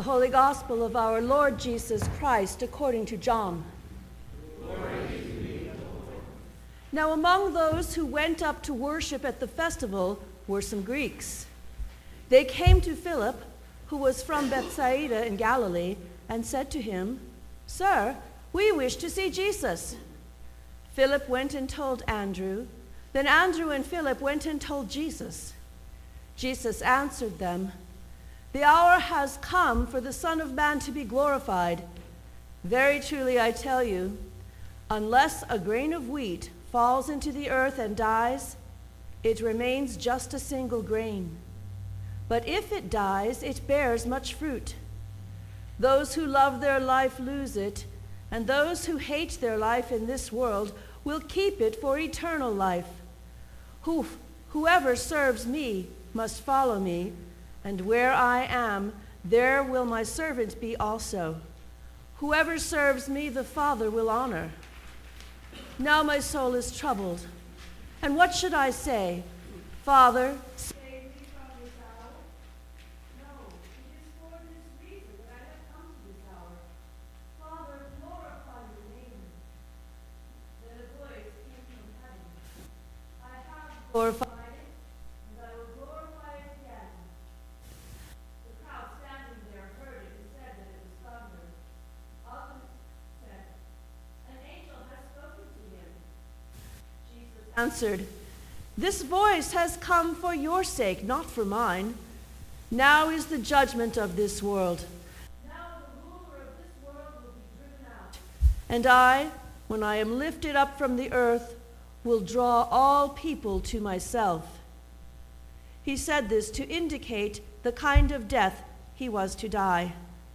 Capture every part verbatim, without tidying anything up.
Holy Gospel of our Lord Jesus Christ according to John. Glory to thee, O Lord. Now among those who went up to worship at the festival were some Greeks. They came to Philip, who was from Bethsaida in Galilee, and said to him, "Sir, we wish to see Jesus." Philip went and told Andrew. Then Andrew and Philip went and told Jesus. Jesus answered them, "The hour has come for the Son of Man to be glorified. Very truly I tell you, unless a grain of wheat falls into the earth and dies, it remains just a single grain. But if it dies, it bears much fruit. Those who love their life lose it, and those who hate their life in this world will keep it for eternal life. Who, whoever serves me must follow me, and where I am, there will my servant be also. Whoever serves me, the Father will honor. Now my soul is troubled. And what should I say? Father, save me from this hour? No, it is for this reason that I have come to this hour. Father, glorify your name." Then a voice came from heaven. "I have glorified it, and I will glorify it again." The crowd standing there heard it and said that it was thunder. Others said, "An angel has spoken to him." Jesus answered, "This voice has come for your sake, not for mine. Now is the judgment of this world. Now the ruler of this world will be driven out. And I, when I am lifted up from the earth, will draw all people to myself." He said this to indicate the kind of death he was to die.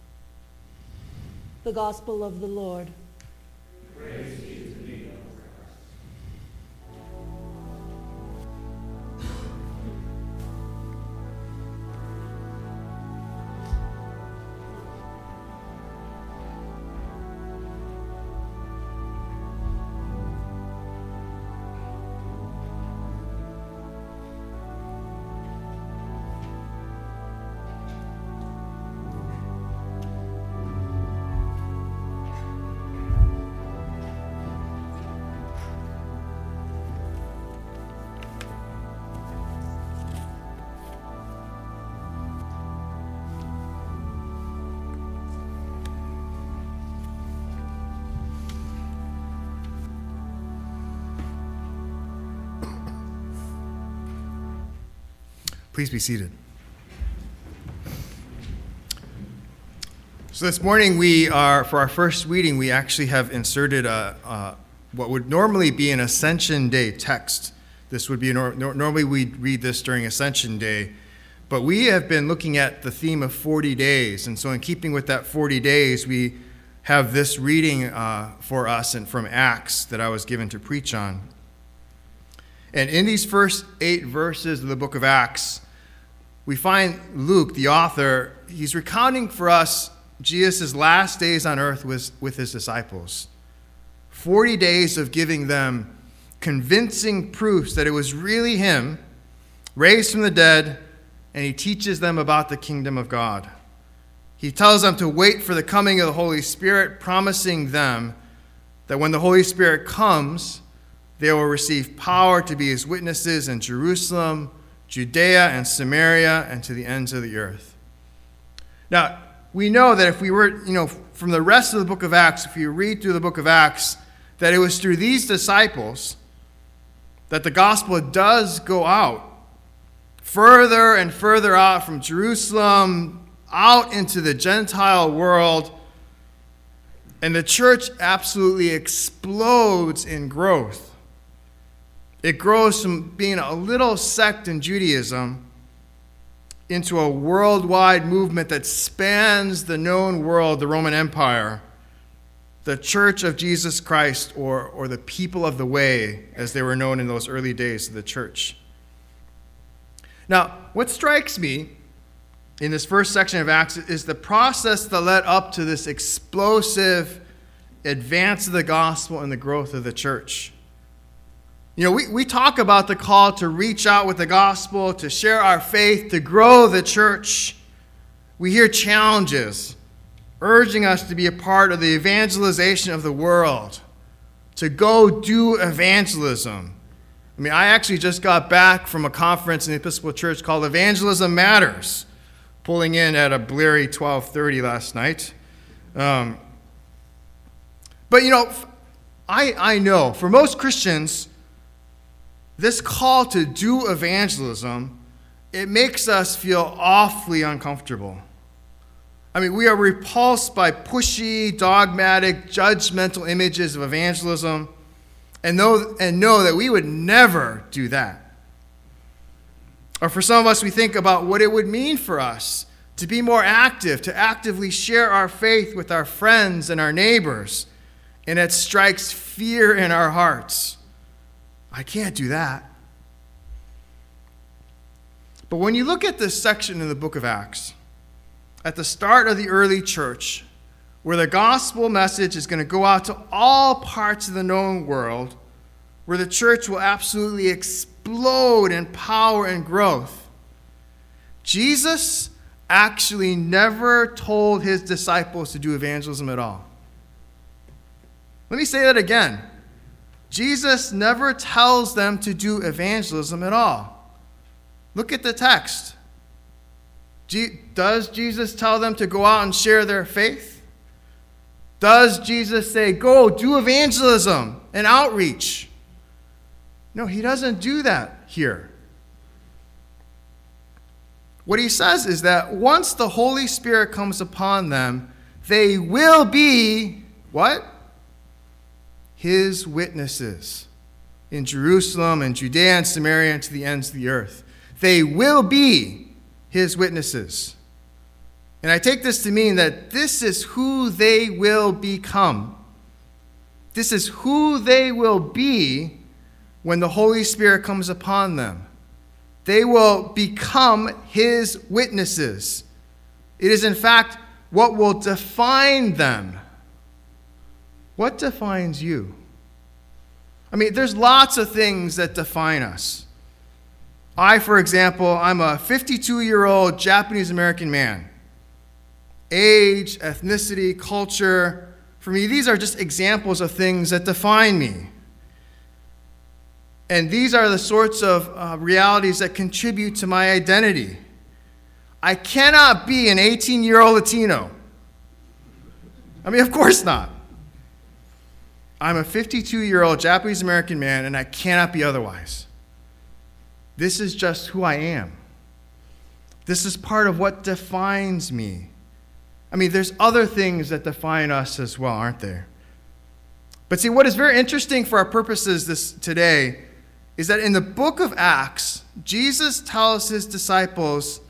The Gospel of the Lord. Praise be to thee, O Christ. Please be seated. So this morning we are, for our first reading, we actually have inserted a, a what would normally be an Ascension Day text. This would be, nor, normally we'd read this during Ascension Day, but we have been looking at the theme of forty days, and so in keeping with that forty days, we have this reading uh, for us and from Acts that I was given to preach on. And in these first eight verses of the book of Acts, we find Luke, the author, he's recounting for us Jesus' last days on earth with, with his disciples. forty days of giving them convincing proofs that it was really him, raised from the dead, and he teaches them about the kingdom of God. He tells them to wait for the coming of the Holy Spirit, promising them that when the Holy Spirit comes, they will receive power to be his witnesses in Jerusalem, Judea, and Samaria, and to the ends of the earth. Now, we know that if we were, you know, from the rest of the book of Acts, if you read through the book of Acts, that it was through these disciples that the gospel does go out further and further out from Jerusalem, out into the Gentile world, and the church absolutely explodes in growth. It grows from being a little sect in Judaism into a worldwide movement that spans the known world, the Roman Empire, the Church of Jesus Christ, or, or the people of the way, as they were known in those early days of the church. Now, what strikes me in this first section of Acts is the process that led up to this explosive advance of the gospel and the growth of the church. You know, we, we talk about the call to reach out with the gospel, to share our faith, to grow the church. we hear challenges urging us to be a part of the evangelization of the world, to go do evangelism. I mean, I actually just got back from a conference in the Episcopal Church called Evangelism Matters, pulling in at a bleary twelve thirty last night. Um, but, you know, I, I know for most Christians, this call to do evangelism, it makes us feel awfully uncomfortable. I mean, we are repulsed by pushy, dogmatic, judgmental images of evangelism and know, and know that we would never do that. Or for some of us, we think about what it would mean for us to be more active, to actively share our faith with our friends and our neighbors, and it strikes fear in our hearts. I can't do that. But when you look at this section in the book of Acts, at the start of the early church, where the gospel message is going to go out to all parts of the known world, where the church will absolutely explode in power and growth, Jesus actually never told his disciples to do evangelism at all. Let me say that again. Jesus never tells them to do evangelism at all. Look at the text. Does Jesus tell them to go out and share their faith? Does Jesus say, go do evangelism and outreach? No, he doesn't do that here. What he says is that once the Holy Spirit comes upon them, they will be, what? His witnesses in Jerusalem and Judea and Samaria and to the ends of the earth. They will be his witnesses. And I take this to mean that this is who they will become. This is who they will be when the Holy Spirit comes upon them. They will become his witnesses. It is, in fact, what will define them. What defines you? I mean, there's lots of things that define us. I, for example, I'm a fifty-two-year-old Japanese-American man. Age, ethnicity, culture, for me, these are just examples of things that define me. And these are the sorts of uh, realities that contribute to my identity. I cannot be an eighteen-year-old Latino. I mean, of course not. I'm a fifty-two-year-old Japanese-American man, and I cannot be otherwise. This is just who I am. This is part of what defines me. I mean, there's other things that define us as well, aren't there? But see, what is very interesting for our purposes this today is that in the book of Acts, Jesus tells his disciples,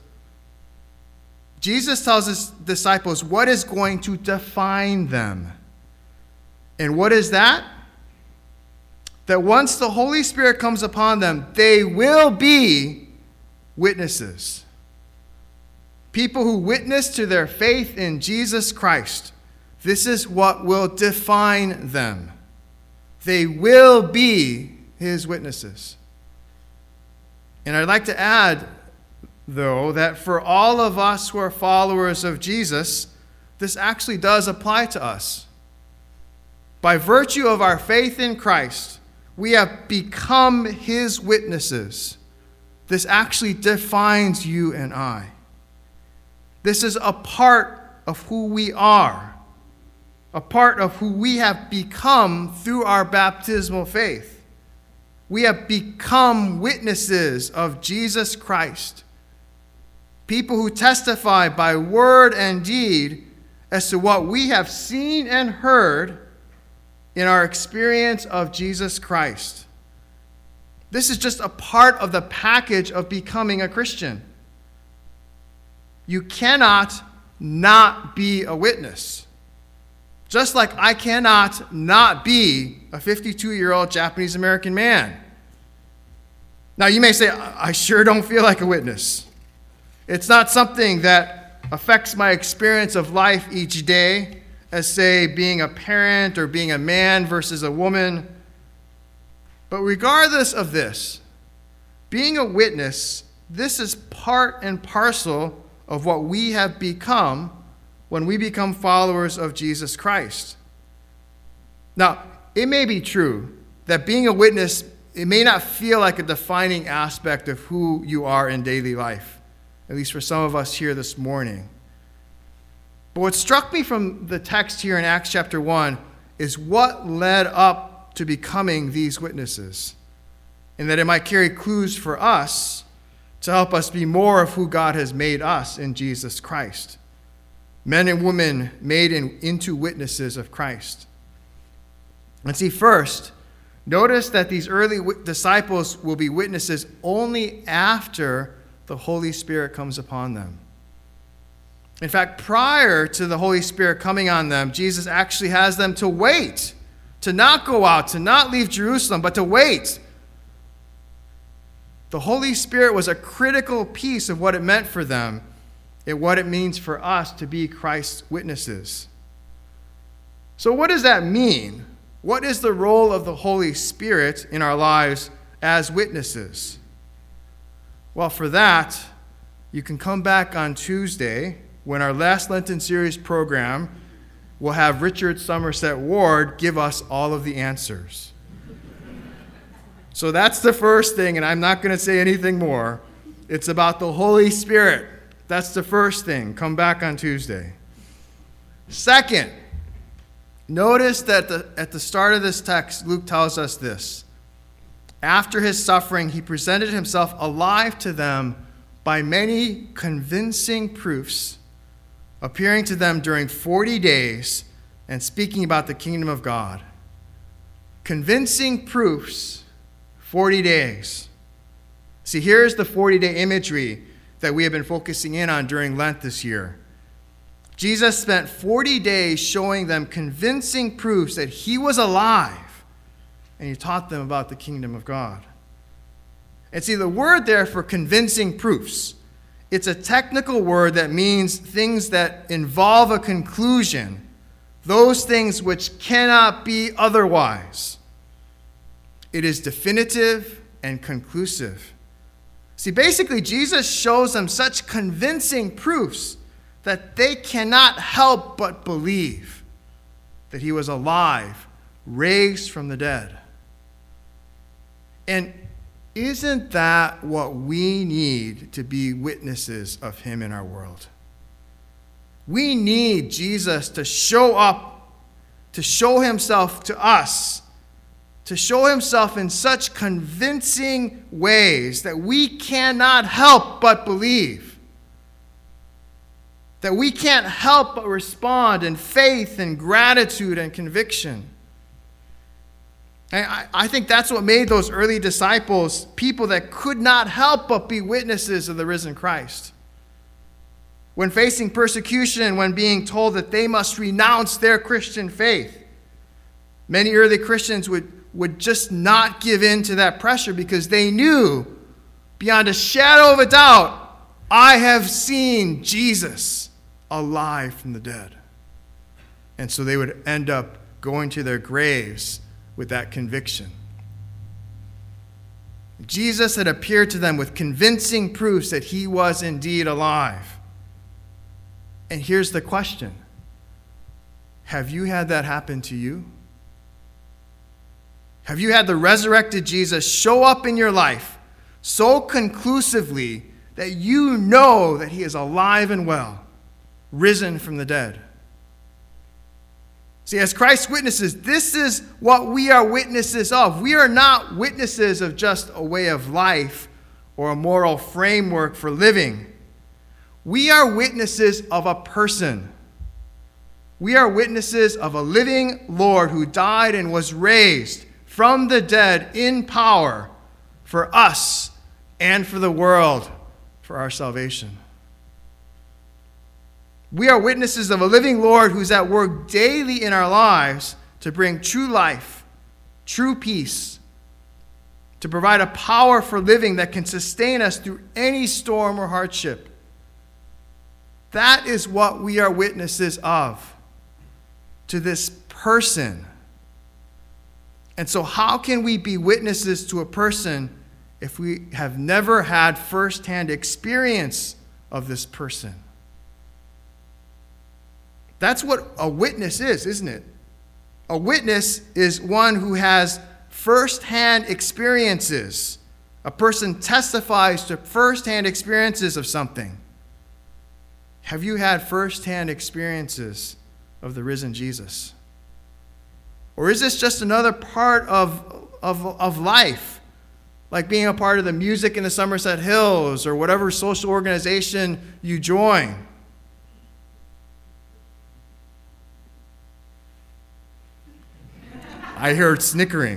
Jesus tells his disciples what is going to define them. And what is that? That once the Holy Spirit comes upon them, they will be witnesses. People who witness to their faith in Jesus Christ. This is what will define them. They will be his witnesses. And I'd like to add, though, that for all of us who are followers of Jesus, this actually does apply to us. By virtue of our faith in Christ, we have become his witnesses. This actually defines you and I. This is a part of who we are, a part of who we have become through our baptismal faith. We have become witnesses of Jesus Christ, people who testify by word and deed as to what we have seen and heard in our experience of Jesus Christ. This is just a part of the package of becoming a Christian. You cannot not be a witness. Just like I cannot not be a fifty-two-year-old Japanese-American man. Now, you may say, I sure don't feel like a witness. It's not something that affects my experience of life each day, as, say, being a parent or being a man versus a woman. But regardless of this, being a witness, this is part and parcel of what we have become when we become followers of Jesus Christ. Now, it may be true that being a witness, it may not feel like a defining aspect of who you are in daily life, at least for some of us here this morning. But what struck me from the text here in Acts chapter one is what led up to becoming these witnesses, and that it might carry clues for us to help us be more of who God has made us in Jesus Christ. Men and women made in, into witnesses of Christ. And see, first, notice that these early w- disciples will be witnesses only after the Holy Spirit comes upon them. In fact, prior to the Holy Spirit coming on them, Jesus actually has them to wait, to not go out, to not leave Jerusalem, but to wait. The Holy Spirit was a critical piece of what it meant for them and what it means for us to be Christ's witnesses. So what does that mean? What is the role of the Holy Spirit in our lives as witnesses? Well, for that, you can come back on Tuesday when our last Lenten series program will have Richard Somerset Ward give us all of the answers. So that's the first thing, and I'm not going to say anything more. It's about the Holy Spirit. That's the first thing. Come back on Tuesday. Second, notice that the, at the start of this text, Luke tells us this. After his suffering, he presented himself alive to them by many convincing proofs, appearing to them during forty days and speaking about the kingdom of God. Convincing proofs, forty days. See, here's the forty-day imagery that we have been focusing in on during Lent this year. Jesus spent forty days showing them convincing proofs that he was alive, and he taught them about the kingdom of God. And see, the word there for convincing proofs, it's a technical word that means things that involve a conclusion, those things which cannot be otherwise. It is definitive and conclusive. See, basically, Jesus shows them such convincing proofs that they cannot help but believe that he was alive, raised from the dead. And isn't that what we need to be witnesses of him in our world? We need Jesus to show up, to show himself to us, to show himself in such convincing ways that we cannot help but believe, that we can't help but respond in faith and gratitude and conviction. And I, I think that's what made those early disciples people that could not help but be witnesses of the risen Christ. When facing persecution, when being told that they must renounce their Christian faith, many early Christians would, would just not give in to that pressure because they knew beyond a shadow of a doubt, I have seen Jesus alive from the dead. And so they would end up going to their graves with that conviction. Jesus had appeared to them with convincing proofs that he was indeed alive. And here's the question. Have you had that happen to you? Have you had the resurrected Jesus show up in your life so conclusively that you know that he is alive and well, risen from the dead? See, as Christ's witnesses, this is what we are witnesses of. We are not witnesses of just a way of life or a moral framework for living. We are witnesses of a person. We are witnesses of a living Lord who died and was raised from the dead in power for us and for the world for our salvation. We are witnesses of a living Lord who's at work daily in our lives to bring true life, true peace, to provide a power for living that can sustain us through any storm or hardship. That is what we are witnesses of, to this person. And so how can we be witnesses to a person if we have never had firsthand experience of this person. That's what a witness is, isn't it? A witness is one who has firsthand experiences. A person testifies to firsthand experiences of something. Have you had firsthand experiences of the risen Jesus? Or is this just another part of, of, of life? Like being a part of the music in the Somerset Hills or whatever social organization you join. I heard snickering.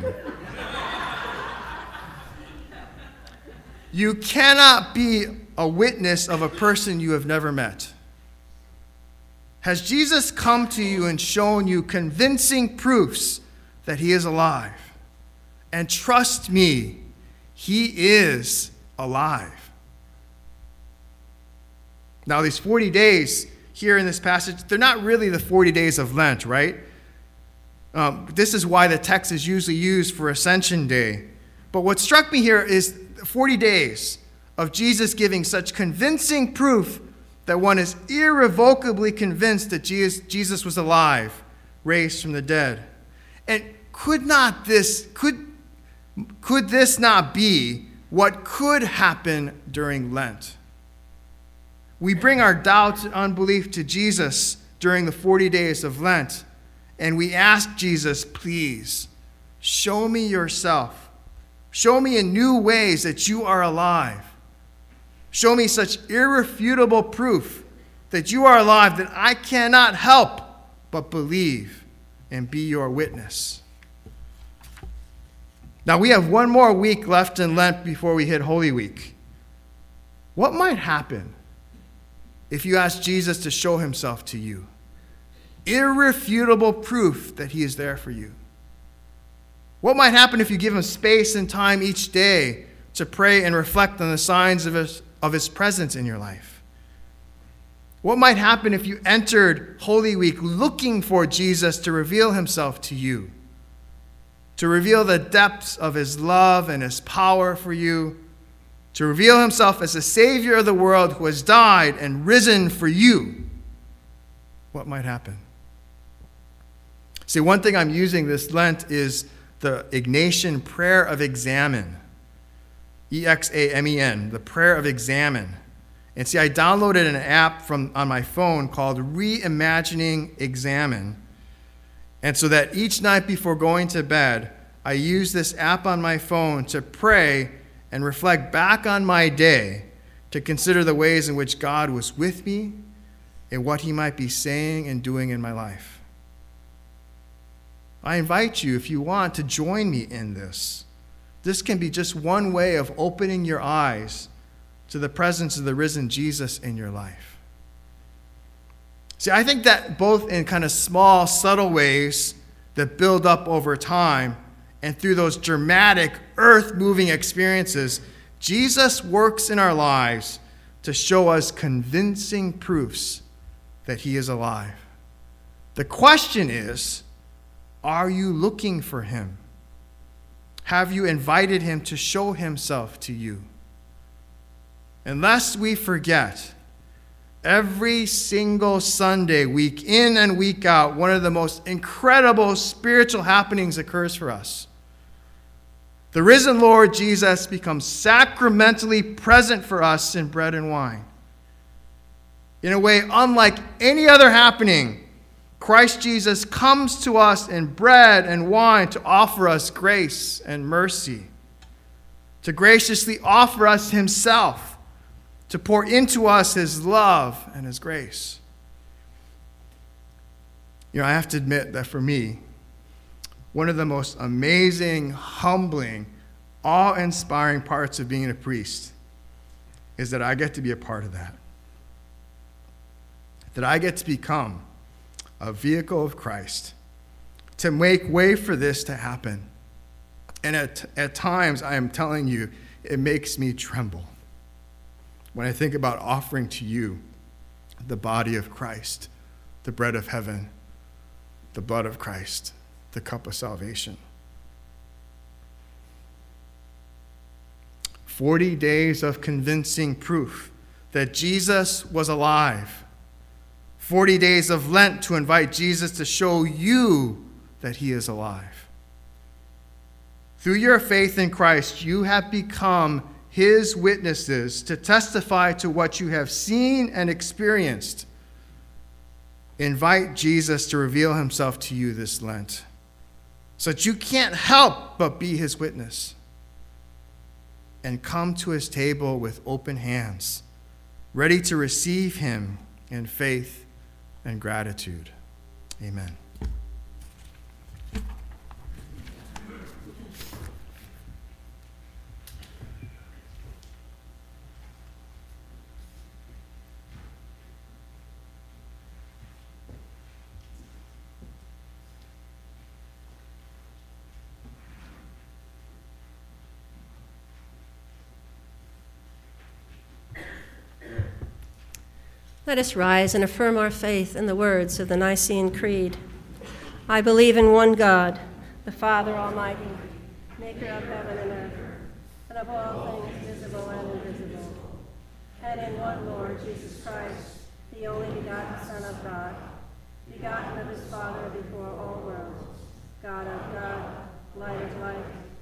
You cannot be a witness of a person you have never met. Has Jesus come to you and shown you convincing proofs that he is alive? And trust me, he is alive. Now, these forty days here in this passage, they're not really the forty days of Lent, right? Um, this is why the text is usually used for Ascension Day. But what struck me here is forty days of Jesus giving such convincing proof that one is irrevocably convinced that Jesus was alive, raised from the dead. And could not this, could, could this not be what could happen during Lent? We bring our doubts and unbelief to Jesus during the forty days of Lent, and we ask Jesus, please, show me yourself. Show me in new ways that you are alive. Show me such irrefutable proof that you are alive that I cannot help but believe and be your witness. Now, we have one more week left in Lent before we hit Holy Week. What might happen if you ask Jesus to show himself to you? Irrefutable proof that he is there for you. What might happen if you give him space and time each day to pray and reflect on the signs of his, of his presence in your life? What might happen if you entered Holy Week looking for Jesus to reveal himself to you? To reveal the depths of his love and his power for you? To reveal himself as the Savior of the world who has died and risen for you? What might happen? See, one thing I'm using this Lent is the Ignatian prayer of examen. E X A M E N, the prayer of examen. And see, I downloaded an app from on my phone called Reimagining Examen. And so that each night before going to bed, I use this app on my phone to pray and reflect back on my day, to consider the ways in which God was with me and what he might be saying and doing in my life. I invite you, if you want, to join me in this. This can be just one way of opening your eyes to the presence of the risen Jesus in your life. See, I think that both in kind of small, subtle ways that build up over time and through those dramatic, earth-moving experiences, Jesus works in our lives to show us convincing proofs that he is alive. The question is, are you looking for him? Have you invited him to show himself to you? And lest we forget, every single Sunday, week in and week out, one of the most incredible spiritual happenings occurs for us. The risen Lord Jesus becomes sacramentally present for us in bread and wine. In a way unlike any other happening, Christ Jesus comes to us in bread and wine to offer us grace and mercy, to graciously offer us himself, to pour into us his love and his grace. You know, I have to admit that for me, one of the most amazing, humbling, awe-inspiring parts of being a priest is that I get to be a part of that. That I get to become a vehicle of Christ to make way for this to happen. And at, at times, I am telling you, it makes me tremble when I think about offering to you the body of Christ, the bread of heaven, the blood of Christ, the cup of salvation. Forty days of convincing proof that Jesus was alive. forty days of Lent to invite Jesus to show you that he is alive. Through your faith in Christ, you have become his witnesses to testify to what you have seen and experienced. Invite Jesus to reveal himself to you this Lent, so that you can't help but be his witness. And come to his table with open hands, ready to receive him in faith and gratitude. Amen. Let us rise and affirm our faith in the words of the Nicene Creed. I believe in one God, the Father Almighty, maker of heaven and earth, and of all things visible and invisible, and in one Lord Jesus Christ, the only begotten Son of God, begotten of his Father before all worlds, God of God, light of light,